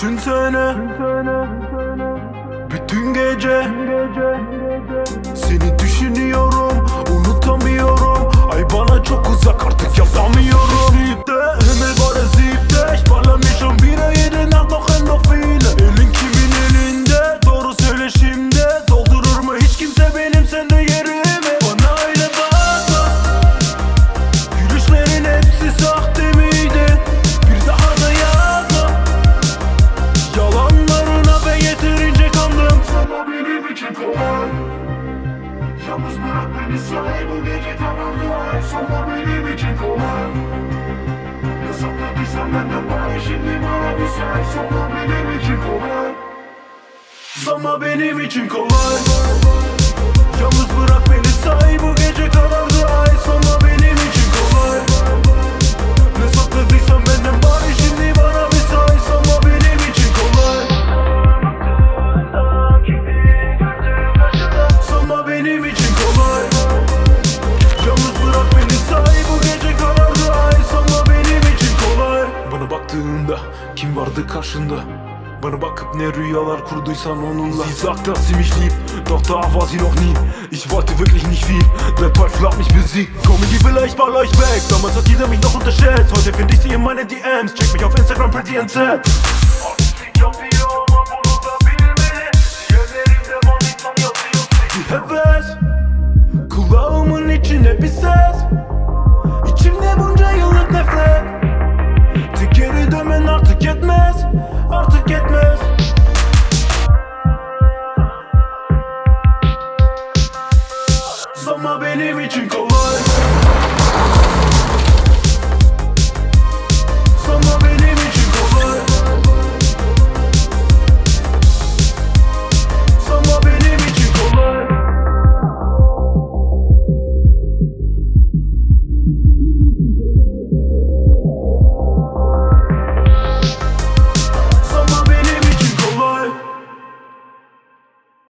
Düşünsene, bütün gece seni düşünüyorum, unutamıyorum. Ay bana çok uzak, artık yapamıyorum. Siebte, Himmel war der siebte. Ich baller mich schon wieder jede Nacht noch Endorphine. Elin kimin elinde, doğru söyle şimdi. Doldurur mu hiç kimse benim sende yerimi? Bana öyle bakma, gülüşlerin hepsi sahte miydi? Bir daha da yazma, yalanlarına ben yeterince kandım. Sana benim için kolay, yalnız bırak beni say bu gece karanlığa. Sana benim için kolay, yasakladıysam benden bari şimdi bana bir say. Sana benim için kolay, Ama benim için kolay, yalnız bırak beni say bu gece karardı ay. Sana benim için kolay, ne sakladıysan benden bari şimdi bana bir say. Sana benim için kolay, sana benim için kolay, yalnız bırak beni say bu gece karardı ay. Sana benim için kolay. Bana baktığında kim vardı karşında? Bana bakıp ne rüyalar kurduysan onunla. Sie sagt, dass sie mich liebt, doch da war sie noch nie. Ich wollte wirklich nicht viel, der Teufel hat mich besiegt. Komm ich vielleicht mal euch weg, damals hat jeder mich noch unterschätzt. Heute find ich sie in meine DMs, check mich auf Instagram, Pretty NZ. Bir heves, kulağımın içine bir ses.